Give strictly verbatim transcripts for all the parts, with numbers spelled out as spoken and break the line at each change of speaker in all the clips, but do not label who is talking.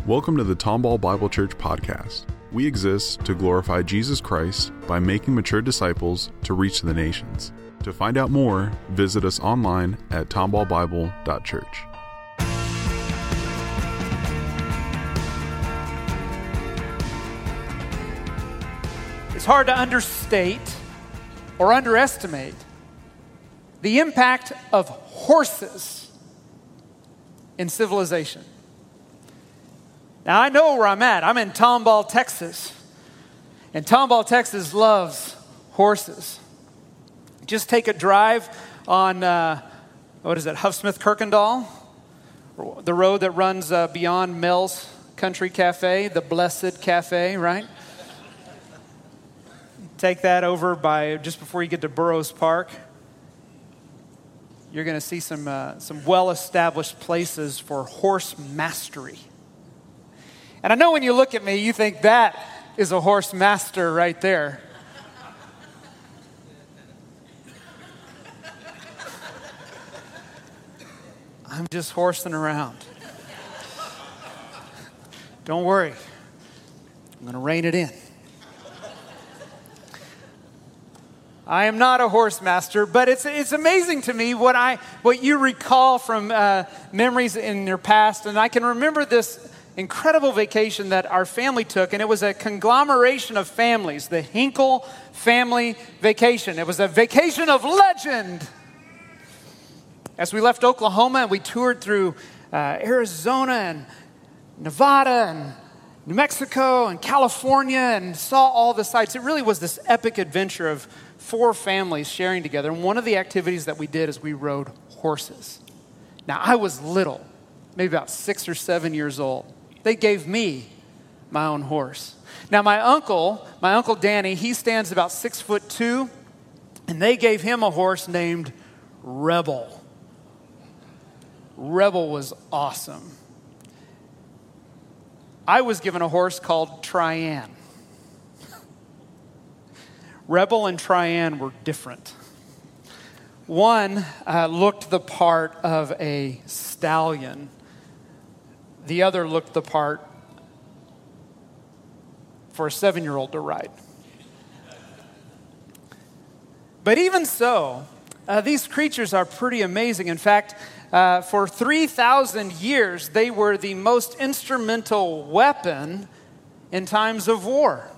Welcome to the Tomball Bible Church podcast. We exist to glorify Jesus Christ by making mature disciples to reach the nations. To find out more, visit us online at tomball bible dot church.
It's hard to understate or underestimate the impact of horses in civilization. Now, I know where I'm at. I'm in Tomball, Texas. And Tomball, Texas loves horses. Just take a drive on, uh, what is it, Huffsmith Kirkendall, the road that runs uh, beyond Mel's Country Cafe, the Blessed Cafe, right? Take that over by just before you get to Burroughs Park. You're going to see some uh, some well-established places for horse mastery. And I know when you look at me, you think that is a horse master right there. I'm just horsing around. Don't worry. I'm going to rein it in. I am not a horse master, but it's it's amazing to me what I what you recall from uh, memories in your past. And I can remember this incredible vacation that our family took, and it was a conglomeration of families, the Hinkle family vacation. It was a vacation of legend. As we left Oklahoma and we toured through uh, Arizona and Nevada and New Mexico and California and saw all the sights. It really was this epic adventure of four families sharing together. And one of the activities that we did is we rode horses. Now, I was little, maybe about six or seven years old. They gave me my own horse. Now, my uncle, my uncle Danny, he stands about six foot two, and they gave him a horse named Rebel. Rebel was awesome. I was given a horse called Trian. Rebel and Trian were different. One uh, looked the part of a stallion. The other looked the part for a seven-year-old to ride. But even so, uh, these creatures are pretty amazing. In fact, uh, for three thousand years, they were the most instrumental weapon in times of war.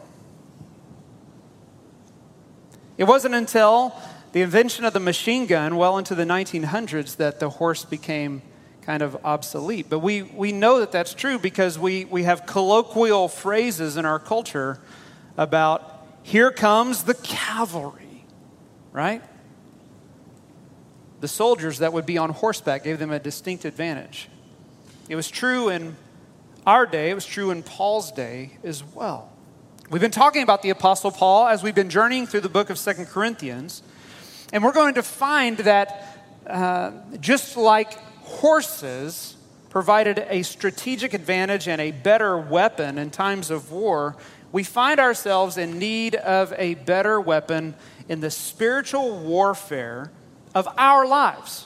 It wasn't until the invention of the machine gun, well into the nineteen hundreds, that the horse became kind of obsolete. But we, we know that that's true because we, we have colloquial phrases in our culture about, here comes the cavalry, right? The soldiers that would be on horseback gave them a distinct advantage. It was true in our day. It was true in Paul's day as well. We've been talking about the Apostle Paul as we've been journeying through the book of Second Corinthians. And we're going to find that uh, just like horses provided a strategic advantage and a better weapon in times of war, we find ourselves in need of a better weapon in the spiritual warfare of our lives.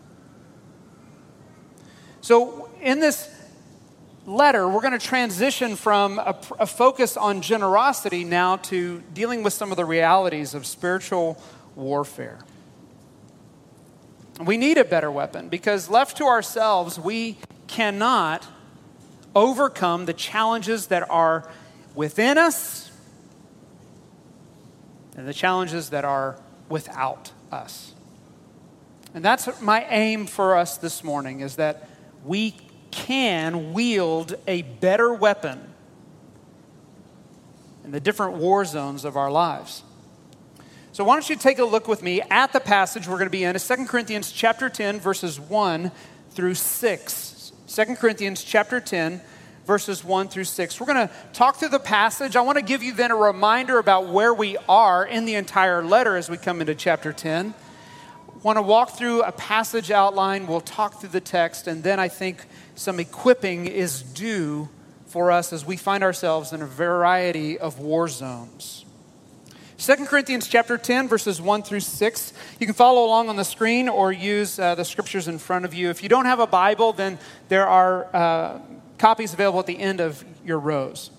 So in this letter, we're going to transition from a, a focus on generosity now to dealing with some of the realities of spiritual warfare. We need a better weapon because left to ourselves, we cannot overcome the challenges that are within us and the challenges that are without us. And that's my aim for us this morning, is that we can wield a better weapon in the different war zones of our lives. So why don't you take a look with me at the passage we're going to be in. It's Second Corinthians chapter ten, verses one through six. Second Corinthians chapter ten, verses one through six. We're going to talk through the passage. I want to give you then a reminder about where we are in the entire letter as we come into chapter ten. I want to walk through a passage outline. We'll talk through the text, and then I think some equipping is due for us as we find ourselves in a variety of war zones. Second Corinthians chapter ten, verses one through six. You can follow along on the screen or use uh, the scriptures in front of you. If you don't have a Bible, then there are uh, copies available at the end of your rows.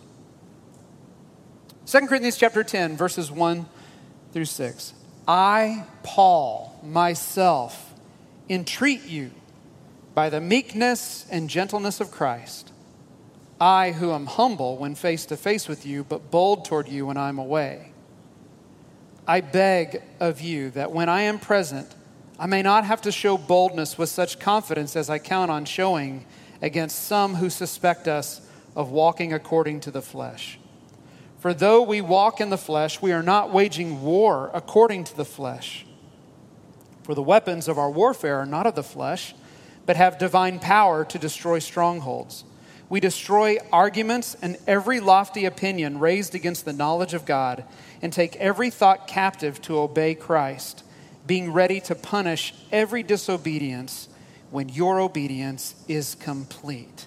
Second Corinthians chapter ten, verses one through six. I, Paul, myself, entreat you by the meekness and gentleness of Christ. I, who am humble when face to face with you, but bold toward you when I am away. I beg of you that when I am present, I may not have to show boldness with such confidence as I count on showing against some who suspect us of walking according to the flesh. For though we walk in the flesh, we are not waging war according to the flesh. For the weapons of our warfare are not of the flesh, but have divine power to destroy strongholds. We destroy arguments and every lofty opinion raised against the knowledge of God, and take every thought captive to obey Christ, being ready to punish every disobedience when your obedience is complete.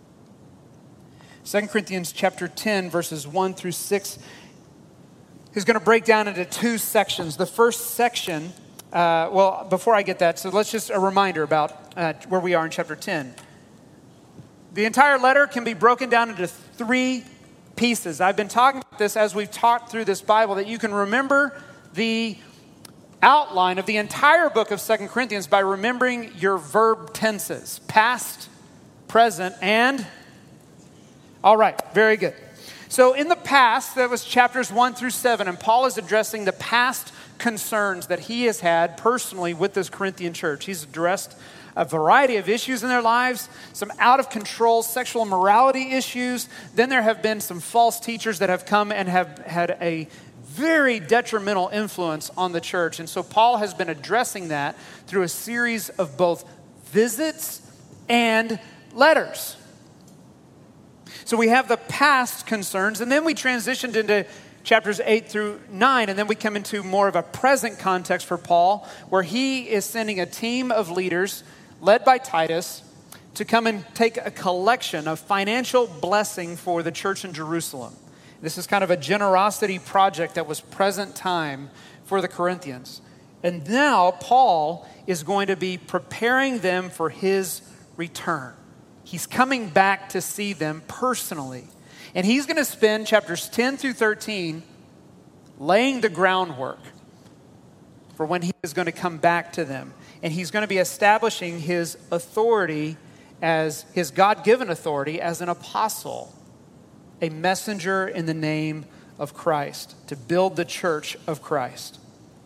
Second Corinthians chapter ten, verses one through six is going to break down into two sections. The first section, uh, well, before I get that, so let's just a reminder about uh, where we are in chapter ten. The entire letter can be broken down into three pieces. I've been talking about this as we've talked through this Bible, that you can remember the outline of the entire book of Second Corinthians by remembering your verb tenses, past, present, and... All right, very good. So in the past, that was chapters one through seven, and Paul is addressing the past concerns that he has had personally with this Corinthian church. He's addressed a variety of issues in their lives, some out-of-control sexual immorality issues. Then there have been some false teachers that have come and have had a very detrimental influence on the church. And so Paul has been addressing that through a series of both visits and letters. So we have the past concerns, and then we transitioned into chapters eight through nine, and then we come into more of a present context for Paul, where he is sending a team of leaders led by Titus to come and take a collection of financial blessing for the church in Jerusalem. This is kind of a generosity project that was present time for the Corinthians. And now Paul is going to be preparing them for his return. He's coming back to see them personally. And he's going to spend chapters ten through thirteen laying the groundwork for when he is going to come back to them. And he's going to be establishing his authority as his God-given authority as an apostle, a messenger in the name of Christ, to build the church of Christ.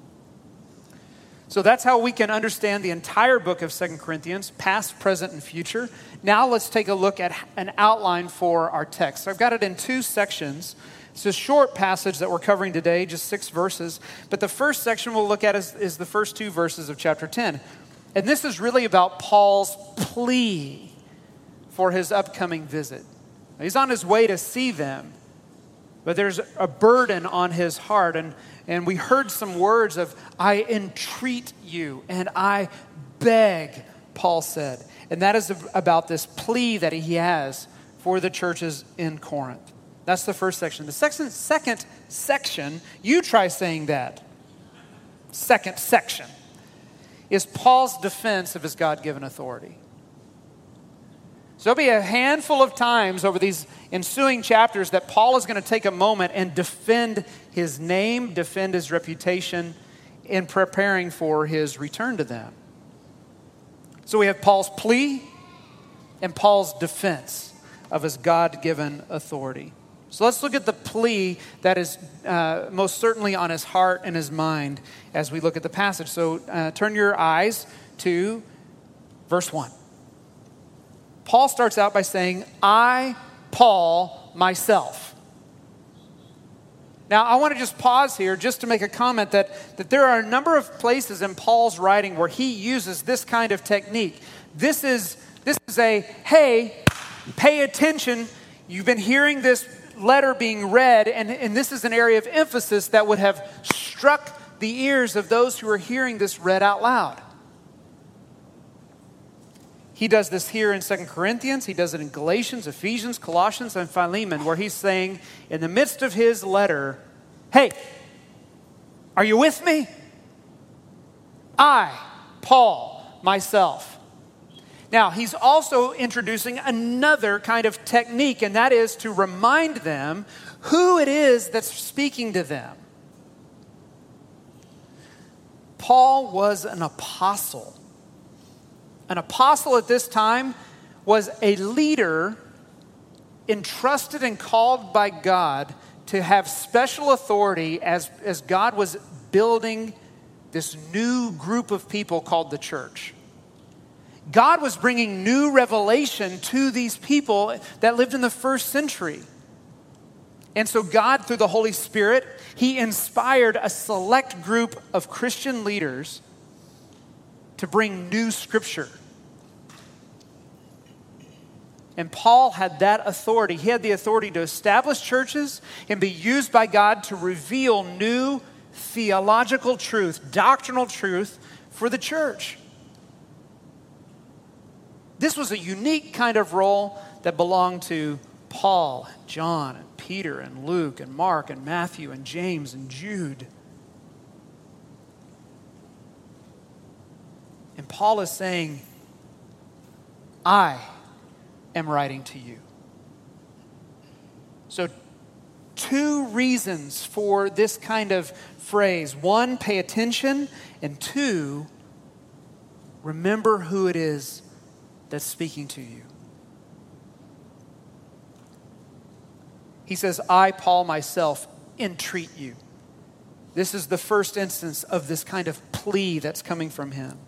So that's how we can understand the entire book of Second Corinthians, past, present, and future. Now let's take a look at an outline for our text. So I've got it in two sections. It's a short passage that we're covering today, just six verses. But the first section we'll look at is, is the first two verses of chapter ten. And this is really about Paul's plea for his upcoming visit. He's on his way to see them, but there's a burden on his heart. And, and we heard some words of, I entreat you and I beg, Paul said. And that is about this plea that he has for the churches in Corinth. That's the first section. The second, second section, you try saying that. Second section is Paul's defense of his God-given authority. So there'll be a handful of times over these ensuing chapters that Paul is going to take a moment and defend his name, defend his reputation in preparing for his return to them. So we have Paul's plea and Paul's defense of his God-given authority. So let's look at the plea that is uh, most certainly on his heart and his mind as we look at the passage. So uh, turn your eyes to verse one. Paul starts out by saying, I, Paul, myself. Now, I want to just pause here just to make a comment that, that there are a number of places in Paul's writing where he uses this kind of technique. This is, this is a, hey, pay attention. You've been hearing this letter being read, and, and this is an area of emphasis that would have struck the ears of those who are hearing this read out loud. He does this here in Second Corinthians. He does it in Galatians, Ephesians, Colossians, and Philemon, where he's saying in the midst of his letter, hey, are you with me? I, Paul, myself. Now, he's also introducing another kind of technique, and that is to remind them who it is that's speaking to them. Paul was an apostle. An apostle at this time was a leader entrusted and called by God to have special authority as, as God was building this new group of people called the church. God was bringing new revelation to these people that lived in the first century. And so God, through the Holy Spirit, he inspired a select group of Christian leaders to bring new scripture. And Paul had that authority. He had the authority to establish churches and be used by God to reveal new theological truth, doctrinal truth for the church. This was a unique kind of role that belonged to Paul, John, and Peter, and Luke, and Mark, and Matthew, and James, and Jude. And Paul is saying, I am writing to you. So, two reasons for this kind of phrase. One, pay attention, and two, remember who it is that's speaking to you. He says, I, Paul, myself, entreat you. This is the first instance of this kind of plea that's coming from him.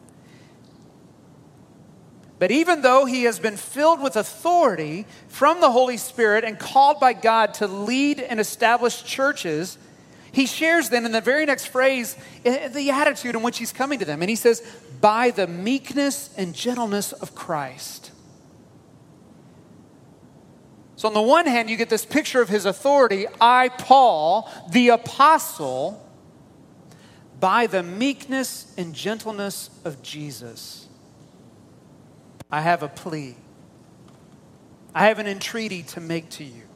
But even though he has been filled with authority from the Holy Spirit and called by God to lead and establish churches, he shares then in the very next phrase the attitude in which he's coming to them. And he says, by the meekness and gentleness of Christ. So on the one hand, you get this picture of his authority, I, Paul, the apostle, by the meekness and gentleness of Jesus. I have a plea. I have an entreaty to make to you.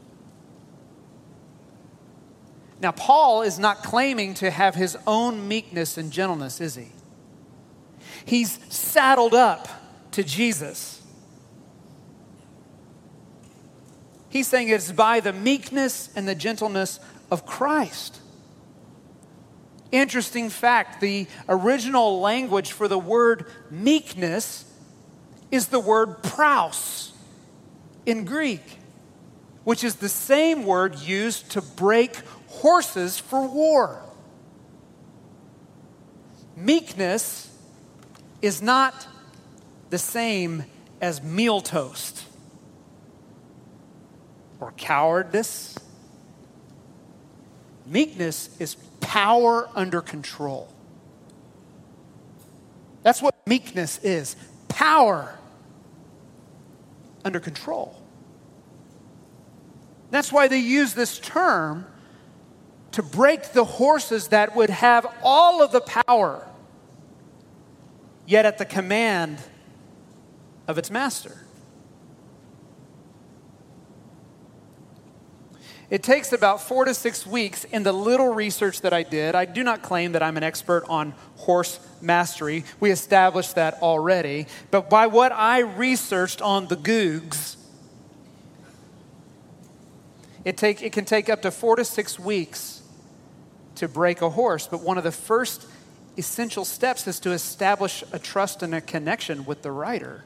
Now, Paul is not claiming to have his own meekness and gentleness, is he? He's saddled up to Jesus. He's saying it's by the meekness and the gentleness of Christ. Interesting fact, the original language for the word meekness is the word praus in Greek, which is the same word used to break horses for war. Meekness is not the same as milquetoast or cowardice. Meekness is power under control. That's what meekness is. Power under control. That's why they use this term to break the horses that would have all of the power, yet at the command of its master. It takes about four to six weeks in the little research that I did. I do not claim that I'm an expert on horse mastery. We established that already. But by what I researched on the Googs, it, take, it can take up to four to six weeks to break a horse. But one of the first essential steps is to establish a trust and a connection with the rider.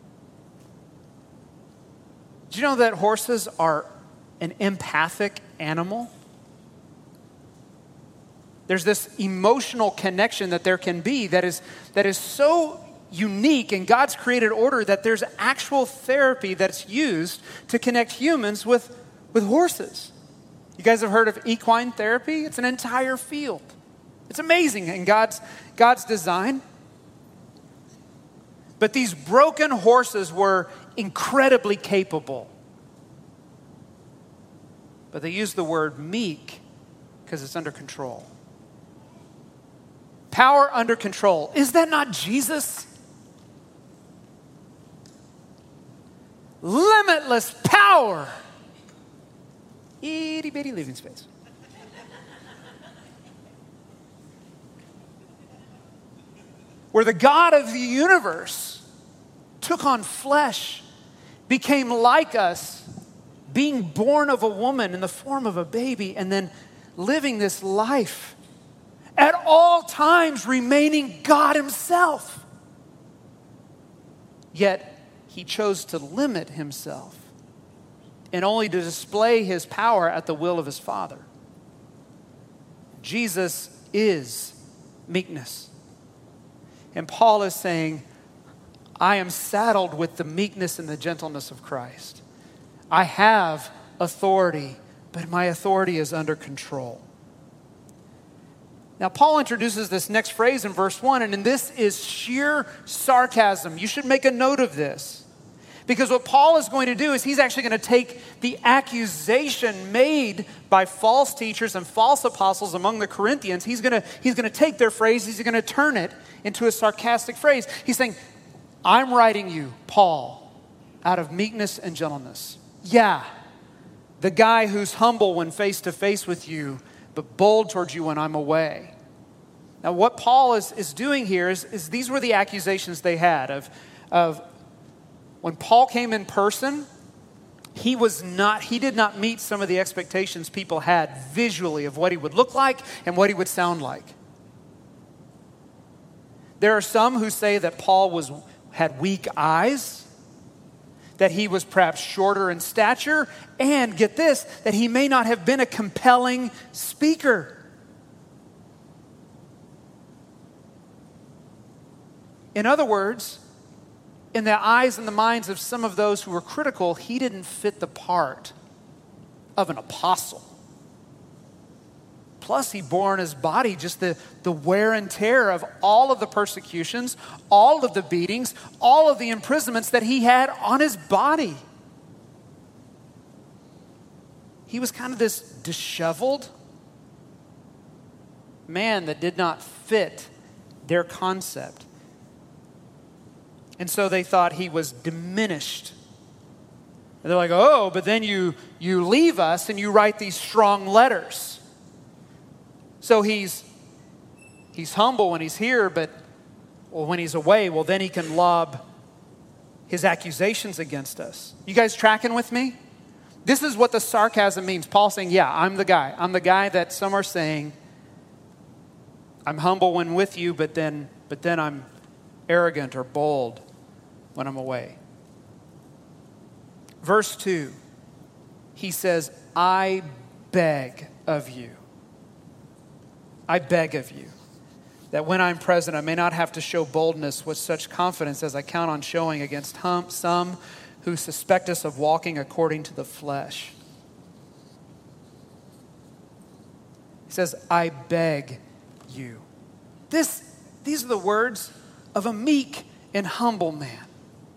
Do you know that horses are an empathic animal? There's this emotional connection that there can be that is, that is so unique in God's created order that there's actual therapy that's used to connect humans with, with horses. You guys have heard of equine therapy? It's an entire field. It's amazing in God's, God's design. But these broken horses were incredibly capable. But they use the word meek because it's under control. Power under control. Is that not Jesus? Limitless power. Itty bitty living space. Where the God of the universe took on flesh, became like us, being born of a woman in the form of a baby, and then living this life, at all times remaining God himself. Yet he chose to limit himself and only to display his power at the will of his Father. Jesus is meekness. And Paul is saying, I am saddled with the meekness and the gentleness of Christ. I have authority, but my authority is under control. Now, Paul introduces this next phrase in verse one, and this is sheer sarcasm. You should make a note of this. Because what Paul is going to do is he's actually going to take the accusation made by false teachers and false apostles among the Corinthians. He's going to, he's going to take their phrase, he's going to turn it into a sarcastic phrase. He's saying, I'm writing you, Paul, out of meekness and gentleness. Yeah, the guy who's humble when face to face with you, but bold towards you when I'm away. Now, what Paul is, is doing here is, is these were the accusations they had of, of when Paul came in person, he was not, he did not meet some of the expectations people had visually of what he would look like and what he would sound like. There are some who say that Paul was had weak eyes, that he was perhaps shorter in stature, and get this, that he may not have been a compelling speaker. In other words, in the eyes and the minds of some of those who were critical, he didn't fit the part of an apostle. Plus, he bore in his body just the, the wear and tear of all of the persecutions, all of the beatings, all of the imprisonments that he had on his body. He was kind of this disheveled man that did not fit their concept. And so they thought he was diminished. And they're like, oh, but then you, you leave us and you write these strong letters. So he's he's humble when he's here, but well, when he's away, well, then he can lob his accusations against us. You guys tracking with me? This is what the sarcasm means. Paul saying, yeah, I'm the guy. I'm the guy that some are saying, I'm humble when with you, but then, but then I'm arrogant or bold when I'm away. Verse two, he says, I beg of you. I beg of you that when I'm present, I may not have to show boldness with such confidence as I count on showing against hum, some who suspect us of walking according to the flesh. He says, I beg you. This, these are the words of a meek and humble man.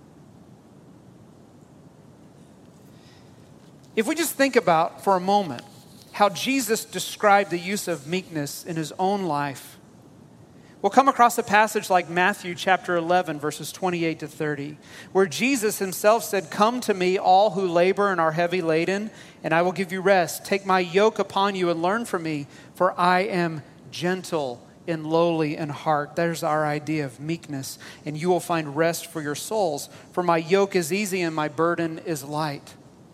If we just think about for a moment how Jesus described the use of meekness in his own life, we'll come across a passage like Matthew chapter eleven, verses twenty-eight to thirty, where Jesus himself said, come to me, all who labor and are heavy laden, and I will give you rest. Take my yoke upon you and learn from me, for I am gentle and lowly in heart. There's our idea of meekness, and you will find rest for your souls. For my yoke is easy and my burden is light.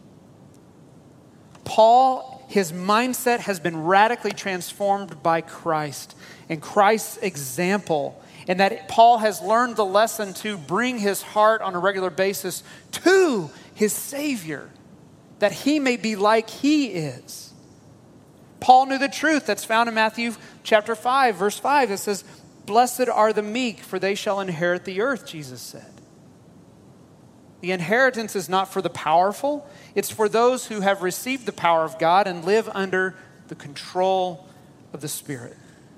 Paul, his mindset has been radically transformed by Christ and Christ's example, and that Paul has learned the lesson to bring his heart on a regular basis to his Savior, that he may be like he is. Paul knew the truth that's found in Matthew chapter five, verse five. It says, blessed are the meek, for they shall inherit the earth, Jesus said. The inheritance is not for the powerful. It's for those who have received the power of God and live under the control of the Spirit.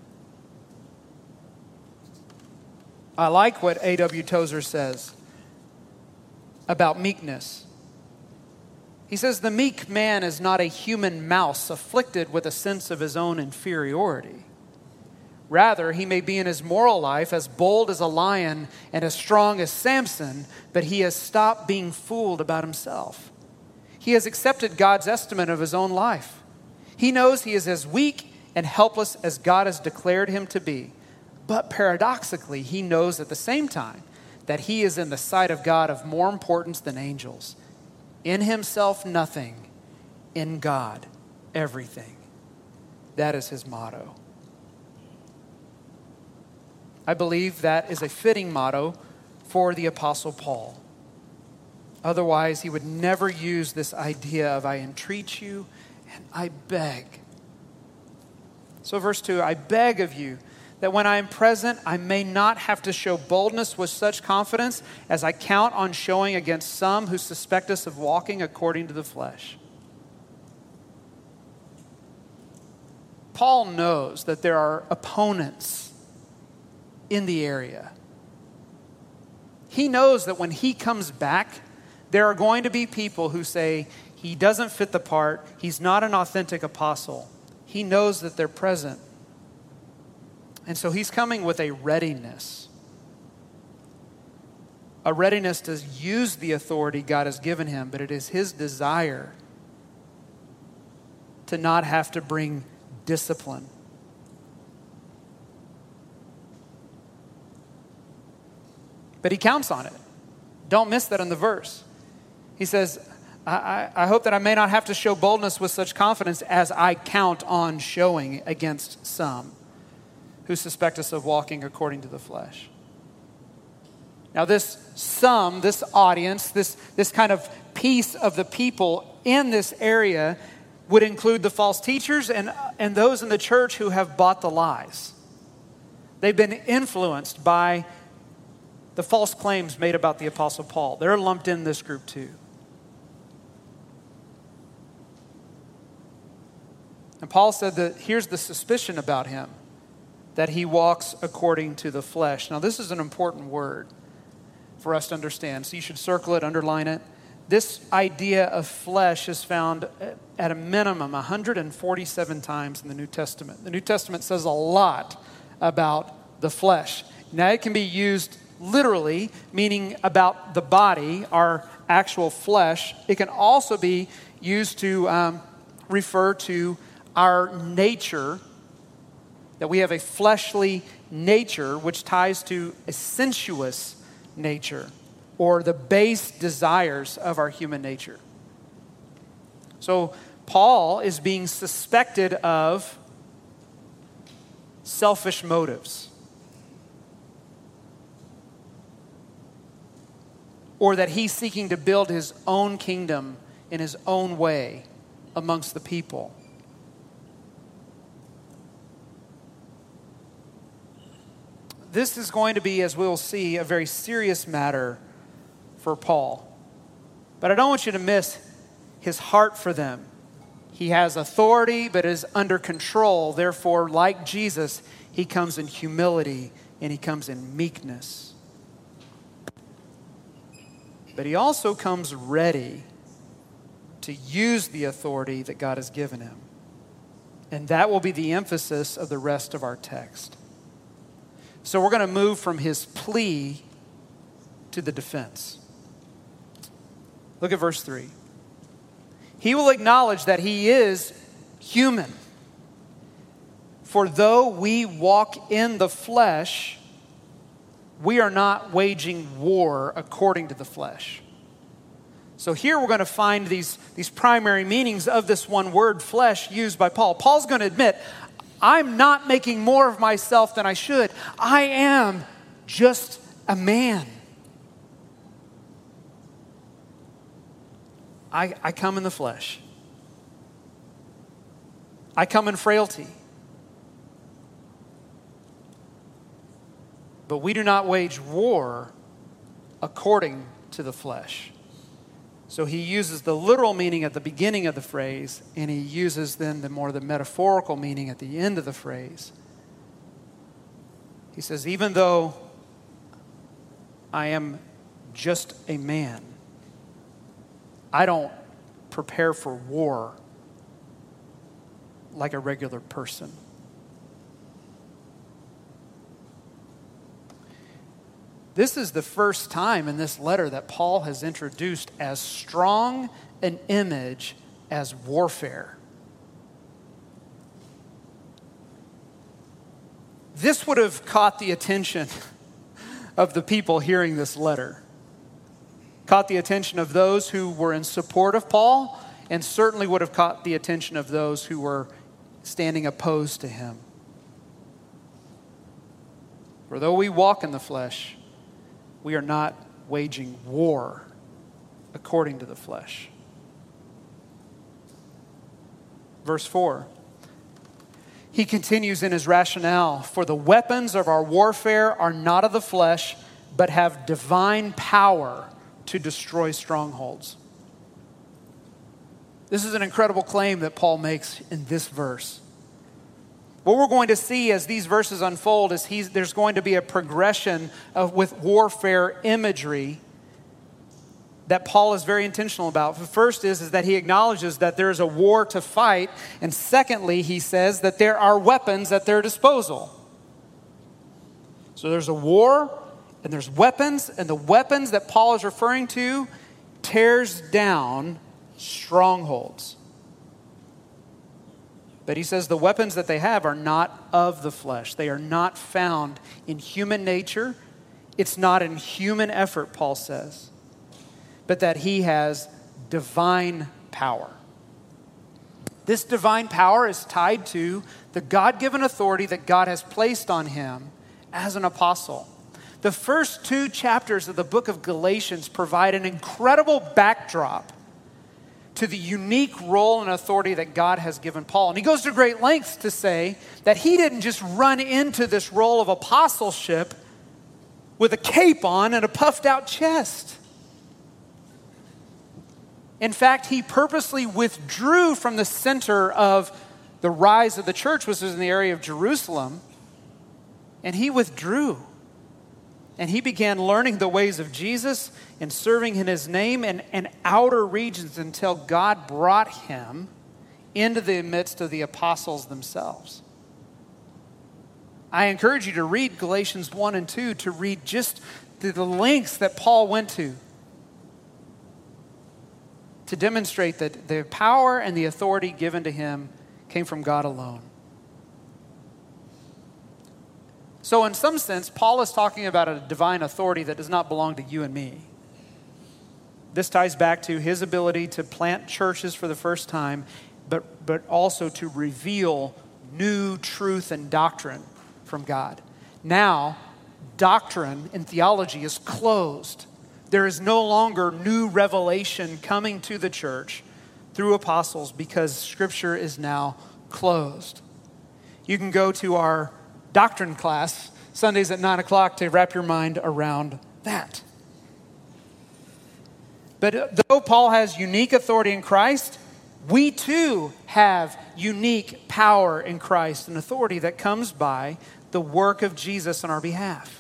I like what A W Tozer says about meekness. He says, the meek man is not a human mouse afflicted with a sense of his own inferiority. Rather, he may be in his moral life as bold as a lion and as strong as Samson, but he has stopped being fooled about himself. He has accepted God's estimate of his own life. He knows he is as weak and helpless as God has declared him to be. But paradoxically, he knows at the same time that he is in the sight of God of more importance than angels. In himself, nothing. In God, everything. That is his motto. I believe that is a fitting motto for the Apostle Paul. Otherwise, he would never use this idea of I entreat you and I beg. So verse two, I beg of you that when I am present, I may not have to show boldness with such confidence as I count on showing against some who suspect us of walking according to the flesh. Paul knows that there are opponents in the area. He knows that when he comes back, there are going to be people who say he doesn't fit the part, he's not an authentic apostle. He knows that they're present. And so he's coming with a readiness. A readiness to use the authority God has given him, but it is his desire to not have to bring discipline. But he counts on it. Don't miss that in the verse. He says, I, I, I hope that I may not have to show boldness with such confidence as I count on showing against some who suspect us of walking according to the flesh. Now this some, this audience, this, this kind of piece of the people in this area would include the false teachers and, and those in the church who have bought the lies. They've been influenced by the false claims made about the Apostle Paul. They're lumped in this group too. And Paul said that here's the suspicion about him, that he walks according to the flesh. Now this is an important word for us to understand. So you should circle it, underline it. This idea of flesh is found at a minimum one hundred forty-seven times in the New Testament. The New Testament says a lot about the flesh. Now it can be used literally, meaning about the body, our actual flesh. It can also be used to um, refer to our nature, that we have a fleshly nature which ties to a sensuous nature or the base desires of our human nature. So Paul is being suspected of selfish motives, or that he's seeking to build his own kingdom in his own way amongst the people. This is going to be, as we'll see, a very serious matter for Paul. But I don't want you to miss his heart for them. He has authority, but is under control. Therefore, like Jesus, he comes in humility and he comes in meekness. But he also comes ready to use the authority that God has given him. And that will be the emphasis of the rest of our text. So we're going to move from his plea to the defense. Look at verse three. He will acknowledge that he is human. For though we walk in the flesh, we are not waging war according to the flesh. So here we're going to find these, these primary meanings of this one word, flesh, used by Paul. Paul's going to admit, I'm not making more of myself than I should. I am just a man. I, I come in the flesh. I come in frailty. But we do not wage war according to the flesh. So he uses the literal meaning at the beginning of the phrase, and he uses then the more the metaphorical meaning at the end of the phrase. He says, even though I am just a man, I don't prepare for war like a regular person. This is the first time in this letter that Paul has introduced as strong an image as warfare. This would have caught the attention of the people hearing this letter. Caught the attention of those who were in support of Paul, and certainly would have caught the attention of those who were standing opposed to him. For though we walk in the flesh, we are not waging war according to the flesh. Verse four. He continues in his rationale, for the weapons of our warfare are not of the flesh, but have divine power to destroy strongholds. This is an incredible claim that Paul makes in this verse. What we're going to see as these verses unfold is he's, there's going to be a progression of with warfare imagery that Paul is very intentional about. The first is, is that he acknowledges that there is a war to fight. And secondly, he says that there are weapons at their disposal. So there's a war and there's weapons. And the weapons that Paul is referring to tears down strongholds. But he says the weapons that they have are not of the flesh. They are not found in human nature. It's not in human effort, Paul says, but that he has divine power. This divine power is tied to the God-given authority that God has placed on him as an apostle. The first two chapters of the book of Galatians provide an incredible backdrop to the unique role and authority that God has given Paul. And he goes to great lengths to say that he didn't just run into this role of apostleship with a cape on and a puffed out chest. In fact, he purposely withdrew from the center of the rise of the church, which was in the area of Jerusalem, and he withdrew. And he began learning the ways of Jesus and serving in his name in, in outer regions until God brought him into the midst of the apostles themselves. I encourage you to read Galatians one and two, to read just the, the lengths that Paul went to to demonstrate that the power and the authority given to him came from God alone. So in some sense, Paul is talking about a divine authority that does not belong to you and me. This ties back to his ability to plant churches for the first time, but, but also to reveal new truth and doctrine from God. Now, doctrine and theology is closed. There is no longer new revelation coming to the church through apostles because Scripture is now closed. You can go to our doctrine class Sundays at nine o'clock to wrap your mind around that. But though Paul has unique authority in Christ, we too have unique power in Christ and authority that comes by the work of Jesus on our behalf.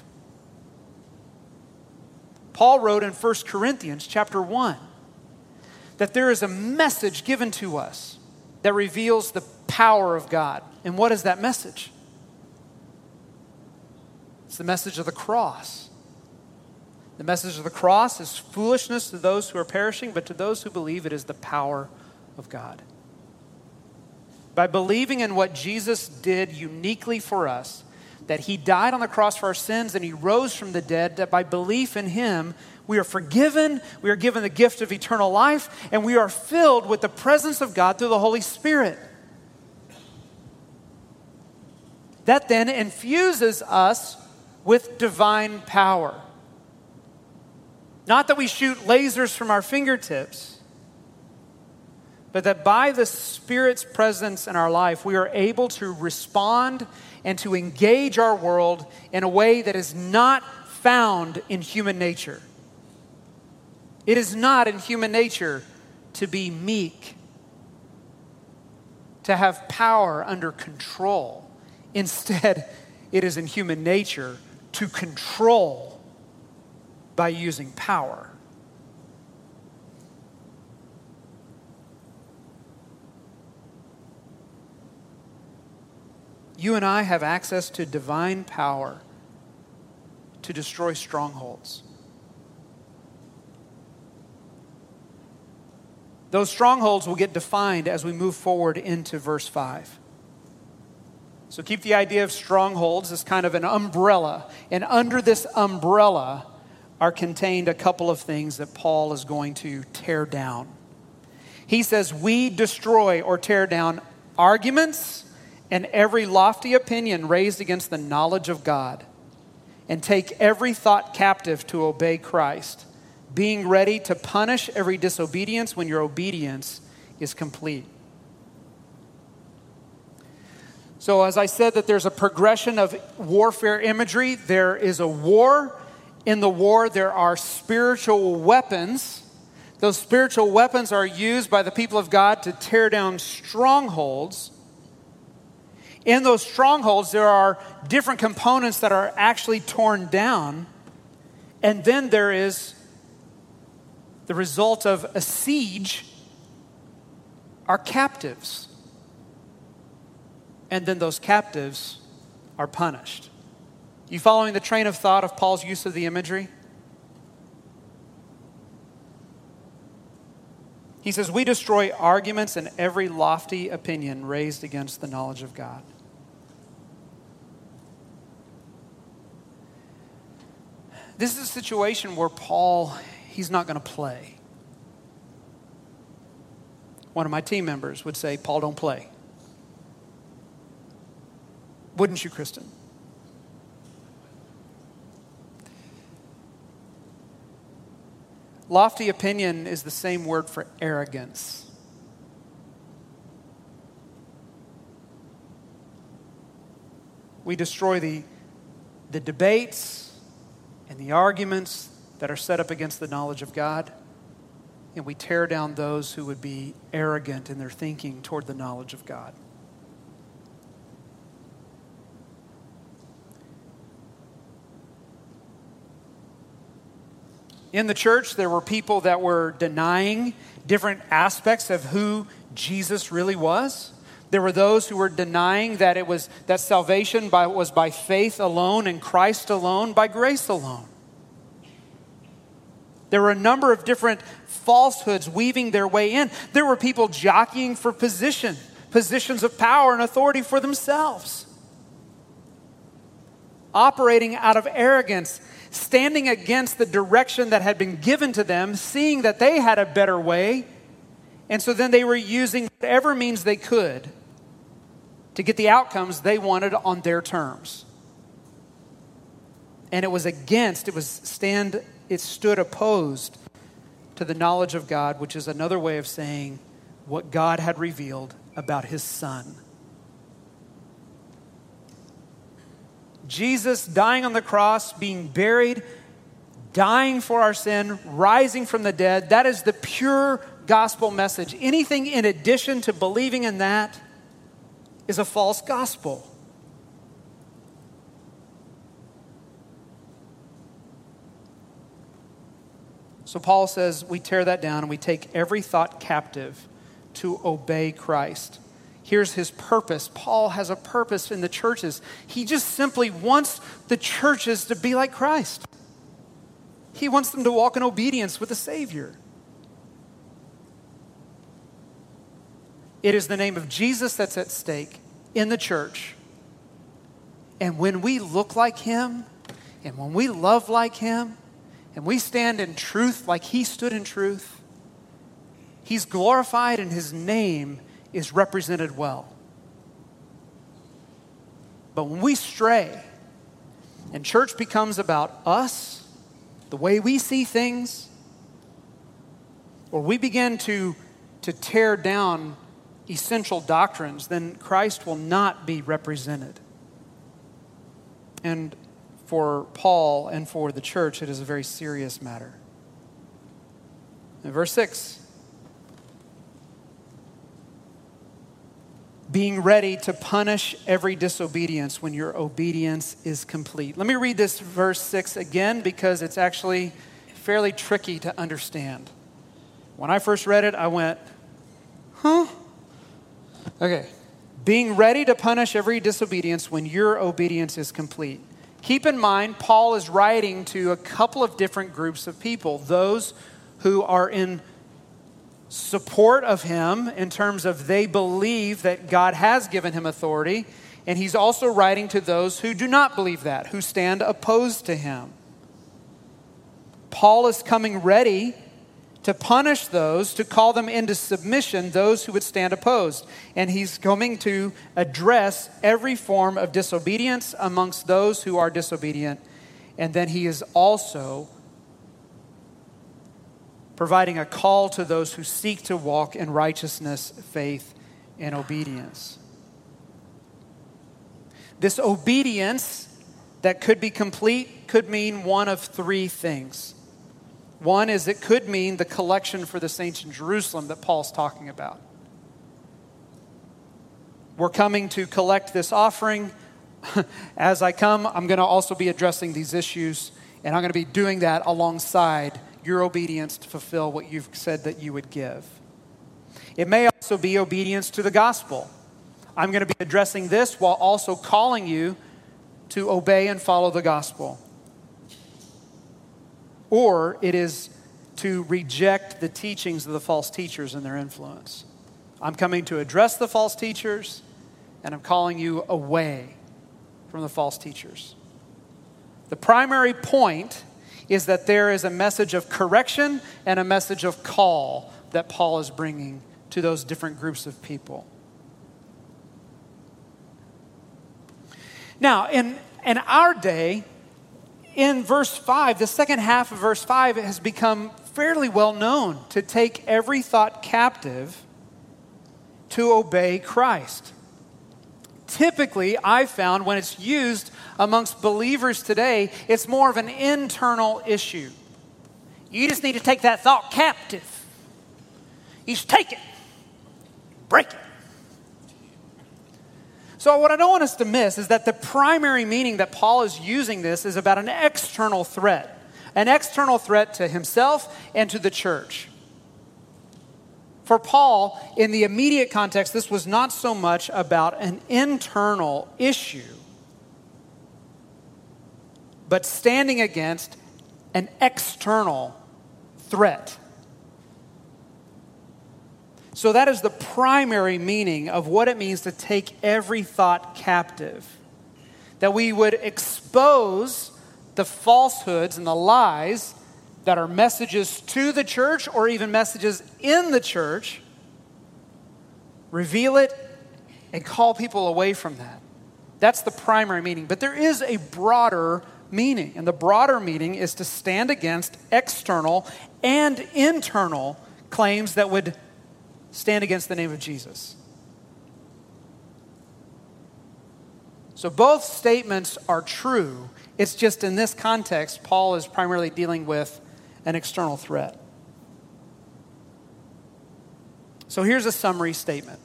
Paul wrote in First Corinthians chapter one that there is a message given to us that reveals the power of God. And what is that message? It's the message of the cross. The message of the cross is foolishness to those who are perishing, but to those who believe it is the power of God. By believing in what Jesus did uniquely for us, that he died on the cross for our sins and he rose from the dead, that by belief in him, we are forgiven, we are given the gift of eternal life, and we are filled with the presence of God through the Holy Spirit. That then infuses us with divine power. Not that we shoot lasers from our fingertips, but that by the Spirit's presence in our life, we are able to respond and to engage our world in a way that is not found in human nature. It is not in human nature to be meek, to have power under control. Instead, it is in human nature to control by using power. You and I have access to divine power to destroy strongholds. Those strongholds will get defined as we move forward into verse five. So keep the idea of strongholds as kind of an umbrella. And under this umbrella are contained a couple of things that Paul is going to tear down. He says, we destroy or tear down arguments and every lofty opinion raised against the knowledge of God, and take every thought captive to obey Christ, being ready to punish every disobedience when your obedience is complete. So as I said that there's a progression of warfare imagery, there is a war. In the war, there are spiritual weapons. Those spiritual weapons are used by the people of God to tear down strongholds. In those strongholds, there are different components that are actually torn down. And then there is the result of a siege, are captives. And then those captives are punished. You following the train of thought of Paul's use of the imagery? He says, we destroy arguments and every lofty opinion raised against the knowledge of God. This is a situation where Paul, he's not going to play. One of my team members would say, Paul, don't play. Wouldn't you, Kristen? Lofty opinion is the same word for arrogance. We destroy the, the debates and the arguments that are set up against the knowledge of God, and we tear down those who would be arrogant in their thinking toward the knowledge of God. In the church, there were people that were denying different aspects of who Jesus really was. There were those who were denying that it was that salvation by, was by faith alone, in Christ alone, by grace alone. There were a number of different falsehoods weaving their way in. There were people jockeying for position, positions of power and authority for themselves, operating out of arrogance, standing against the direction that had been given to them, seeing that they had a better way. And so then they were using whatever means they could to get the outcomes they wanted on their terms. And it was against, it was stand, it stood opposed to the knowledge of God, which is another way of saying what God had revealed about his Son. Jesus dying on the cross, being buried, dying for our sin, rising from the dead, that is the pure gospel message. Anything in addition to believing in that is a false gospel. So Paul says we tear that down and we take every thought captive to obey Christ. Here's his purpose. Paul has a purpose in the churches. He just simply wants the churches to be like Christ. He wants them to walk in obedience with the Savior. It is the name of Jesus that's at stake in the church. And when we look like him, and when we love like him, and we stand in truth like he stood in truth, he's glorified and his name is represented well. But when we stray and church becomes about us, the way we see things, or we begin to, to tear down essential doctrines, then Christ will not be represented. And for Paul and for the church, it is a very serious matter. In verse six, being ready to punish every disobedience when your obedience is complete. Let me read this verse six again because it's actually fairly tricky to understand. When I first read it, I went, huh? Okay. Being ready to punish every disobedience when your obedience is complete. Keep in mind, Paul is writing to a couple of different groups of people. Those who are in support of him in terms of they believe that God has given him authority, And he's also writing to those who do not believe that, who stand opposed to him. Paul is coming ready to punish those, to call them into submission, those who would stand opposed. And he's coming to address every form of disobedience amongst those who are disobedient. And then he is also providing a call to those who seek to walk in righteousness, faith, and obedience. This obedience that could be complete could mean one of three things. One is it could mean the collection for the saints in Jerusalem that Paul's talking about. We're coming to collect this offering. As I come, I'm going to also be addressing these issues, and I'm going to be doing that alongside your obedience to fulfill what you've said that you would give. It may also be obedience to the gospel. I'm going to be addressing this while also calling you to obey and follow the gospel. Or it is to reject the teachings of the false teachers and their influence. I'm coming to address the false teachers, and I'm calling you away from the false teachers. The primary point is that there is a message of correction and a message of call that Paul is bringing to those different groups of people. Now, in, in our day, in verse five, the second half of verse five, it has become fairly well known to take every thought captive to obey Christ. Typically, I've found when it's used amongst believers today, it's more of an internal issue. You just need to take that thought captive. You just take it, break it. So what I don't want us to miss is that the primary meaning that Paul is using this is about an external threat. An external threat to himself and to the church. For Paul, in the immediate context, this was not so much about an internal issue, but standing against an external threat. So that is the primary meaning of what it means to take every thought captive. That we would expose the falsehoods and the lies that are messages to the church or even messages in the church, reveal it, and call people away from that. That's the primary meaning. But there is a broader meaning, and the broader meaning is to stand against external and internal claims that would stand against the name of Jesus. So both statements are true. It's just in this context, Paul is primarily dealing with an external threat. So here's a summary statement.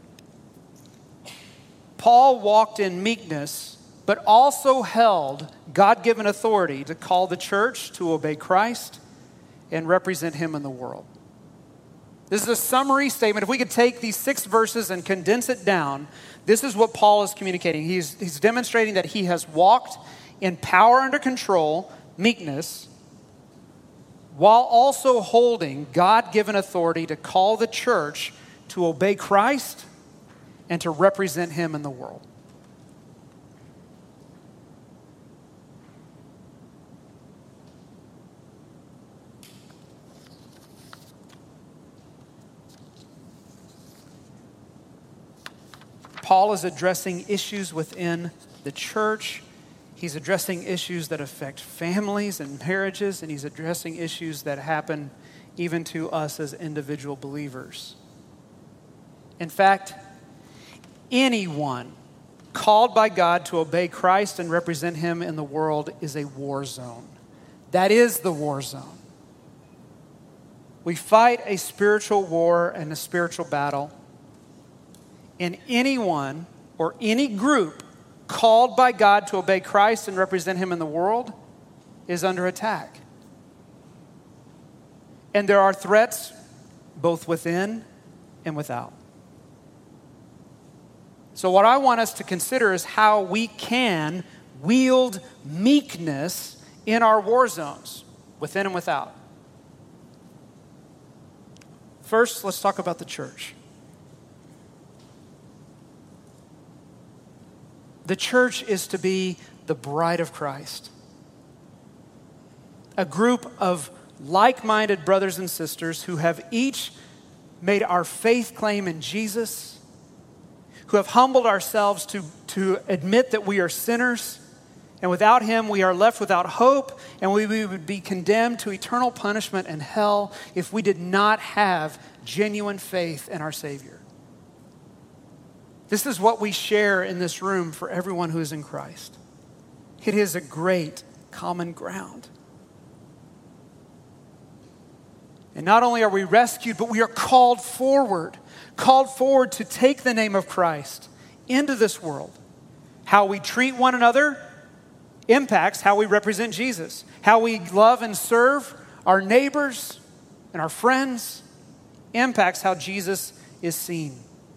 Paul walked in meekness, but also held God-given authority to call the church to obey Christ and represent him in the world. This is a summary statement. If we could take these six verses and condense it down, this is what Paul is communicating. He's, he's demonstrating that he has walked in power under control, meekness, while also holding God-given authority to call the church to obey Christ and to represent him in the world. Paul is addressing issues within the church. He's addressing issues that affect families and marriages, and he's addressing issues that happen even to us as individual believers. In fact, anyone called by God to obey Christ and represent him in the world is a war zone. That is the war zone. We fight a spiritual war and a spiritual battle. And anyone or any group called by God to obey Christ and represent him in the world is under attack. And there are threats both within and without. So what I want us to consider is how we can wield meekness in our war zones, within and without. First, let's talk about the church. The church is to be the bride of Christ. A group of like-minded brothers and sisters who have each made our faith claim in Jesus, who have humbled ourselves to, to admit that we are sinners, and without him we are left without hope, and we, we would be condemned to eternal punishment and hell if we did not have genuine faith in our Savior. This is what we share in this room for everyone who is in Christ. It is a great common ground. And not only are we rescued, but we are called forward, called forward to take the name of Christ into this world. How we treat one another impacts how we represent Jesus. How we love and serve our neighbors and our friends impacts how Jesus is seen.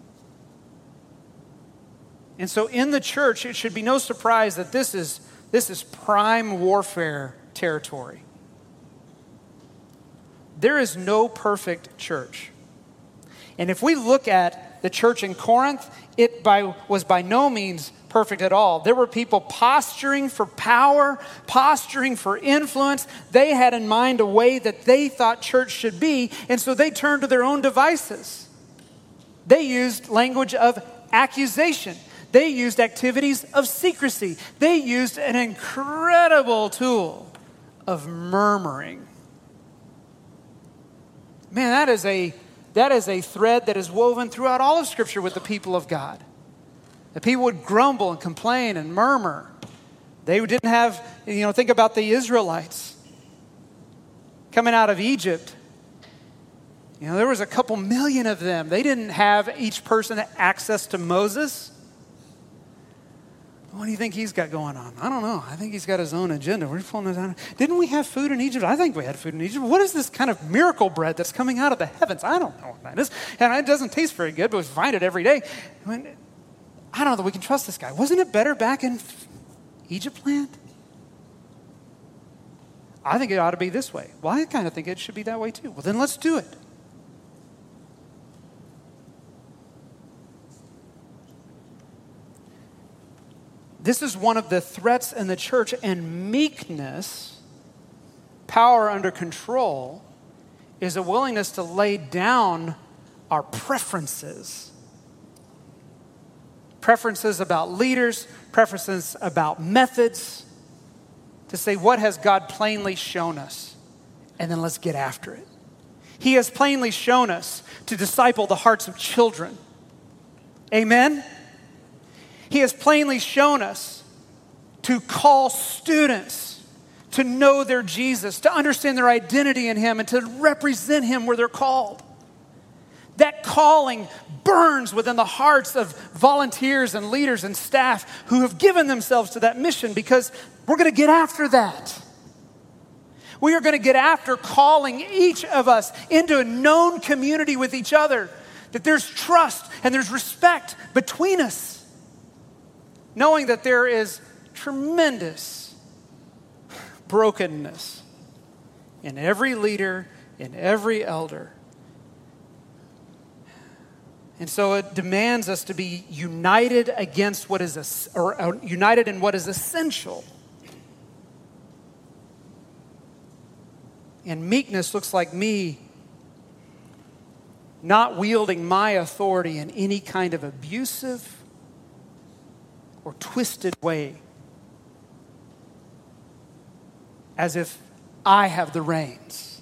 And so in the church, it should be no surprise that this is, this is prime warfare territory. There is no perfect church. And if we look at the church in Corinth, it by, was by no means perfect at all. There were people posturing for power, posturing for influence. They had in mind a way that they thought church should be, and so they turned to their own devices. They used language of accusation. They used activities of secrecy. They used an incredible tool of murmuring. Man, that is a that is a thread that is woven throughout all of Scripture with the people of God. The people would grumble and complain and murmur. They didn't have, you know, think about the Israelites coming out of Egypt. You know, there was a couple million of them. They didn't have each person access to Moses. What do you think he's got going on? I don't know. I think he's got his own agenda. We're pulling this out. Didn't we have food in Egypt? I think we had food in Egypt. What is this kind of miracle bread that's coming out of the heavens? I don't know what that is. And it doesn't taste very good, but we find it every day. I mean, I don't know that we can trust this guy. Wasn't it better back in Egypt land? I think it ought to be this way. Well, I kind of think it should be that way too. Well, then let's do it. This is one of the threats in the church, and meekness, power under control, is a willingness to lay down our preferences. Preferences about leaders, preferences about methods, to say, what has God plainly shown us? And then let's get after it. He has plainly shown us to disciple the hearts of children. Amen? He has plainly shown us to call students to know their Jesus, to understand their identity in him, and to represent him where they're called. That calling burns within the hearts of volunteers and leaders and staff who have given themselves to that mission, because we're going to get after that. We are going to get after calling each of us into a known community with each other, that there's trust and there's respect between us. Knowing that there is tremendous brokenness in every leader, in every elder. And so it demands us to be united against what is, or uh, united in what is essential. And meekness looks like me not wielding my authority in any kind of abusive or twisted way, as if I have the reins.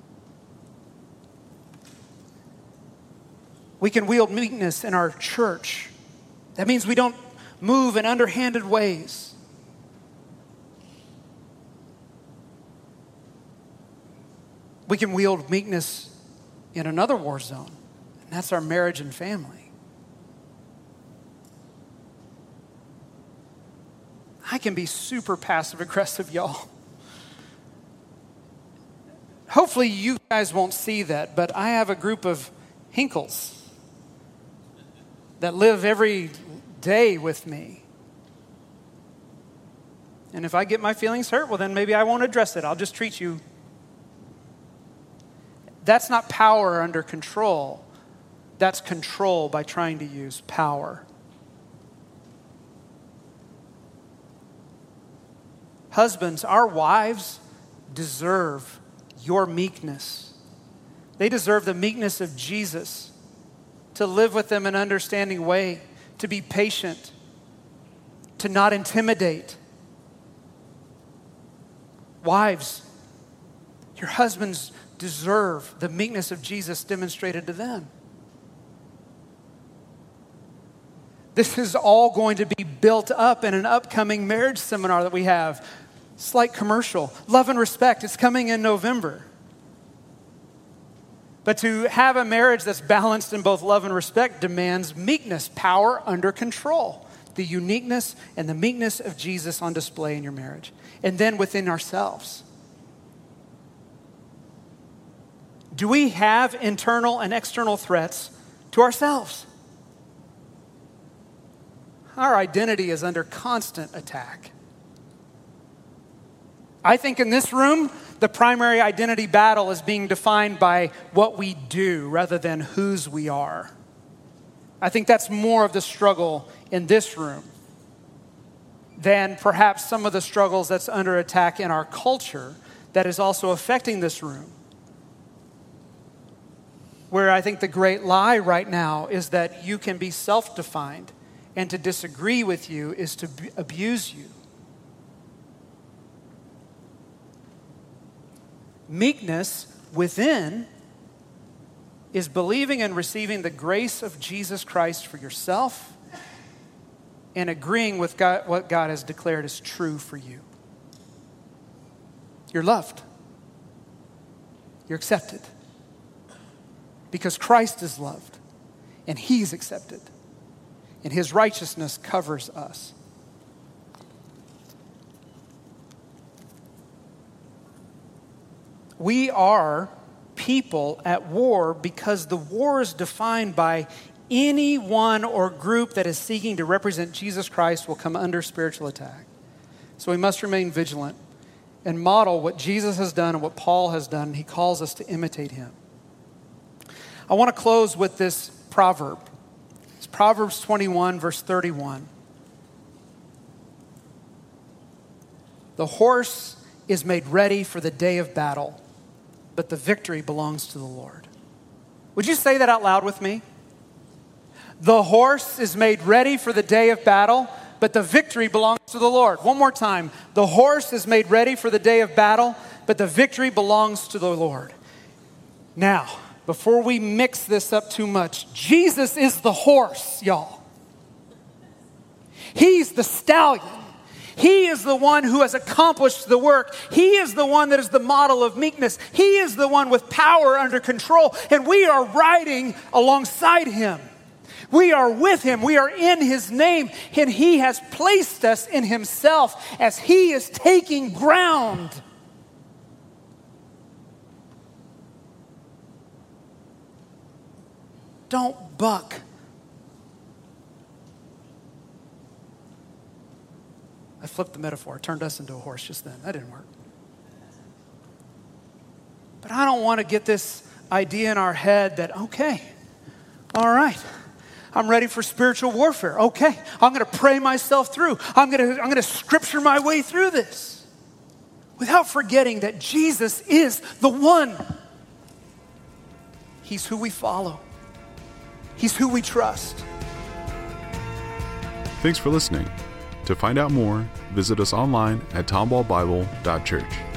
We can wield meekness in our church. That means we don't move in underhanded ways. We can wield meekness in another war zone, and that's our marriage and family. I can be super passive aggressive, y'all. Hopefully you guys won't see that, but I have a group of Hinkles that live every day with me. And if I get my feelings hurt, well then maybe I won't address it. I'll just treat you. That's not power under control. That's control by trying to use power. Husbands, our wives deserve your meekness. They deserve the meekness of Jesus, to live with them in an understanding way, to be patient, to not intimidate. Wives, your husbands deserve the meekness of Jesus demonstrated to them. This is all going to be built up in an upcoming marriage seminar that we have. Slight commercial. Love and Respect. It's coming in November. But to have a marriage that's balanced in both love and respect demands meekness, power under control. The uniqueness and the meekness of Jesus on display in your marriage. And then within ourselves. Do we have internal and external threats to ourselves? Our identity is under constant attack. I think in this room, the primary identity battle is being defined by what we do rather than whose we are. I think that's more of the struggle in this room than perhaps some of the struggles that's under attack in our culture that is also affecting this room. Where I think the great lie right now is that you can be self-defined, and to disagree with you is to b- abuse you. Meekness within is believing and receiving the grace of Jesus Christ for yourself and agreeing with God, what God has declared is true for you. You're loved. You're accepted. Because Christ is loved and He's accepted. And His righteousness covers us. We are people at war because the war is defined by anyone or group that is seeking to represent Jesus Christ will come under spiritual attack. So we must remain vigilant and model what Jesus has done and what Paul has done. He calls us to imitate Him. I want to close with this proverb. It's Proverbs twenty-one, verse thirty-one. The horse is made ready for the day of battle, but the victory belongs to the Lord. Would you say that out loud with me? The horse is made ready for the day of battle, but the victory belongs to the Lord. One more time. The horse is made ready for the day of battle, but the victory belongs to the Lord. Now, before we mix this up too much, Jesus is the horse, y'all. He's the stallion. He is the one who has accomplished the work. He is the one that is the model of meekness. He is the one with power under control. And we are riding alongside Him. We are with Him. We are in His name. And He has placed us in Himself as He is taking ground. Don't buck. I flipped the metaphor. I turned us into a horse just then. That didn't work. But I don't want to get this idea in our head that, okay, all right, I'm ready for spiritual warfare. Okay, I'm going to pray myself through. I'm going to, I'm going to scripture my way through this. Without forgetting that Jesus is the one. He's who we follow. He's who we trust.
Thanks for listening. To find out more, visit us online at tomball bible dot church.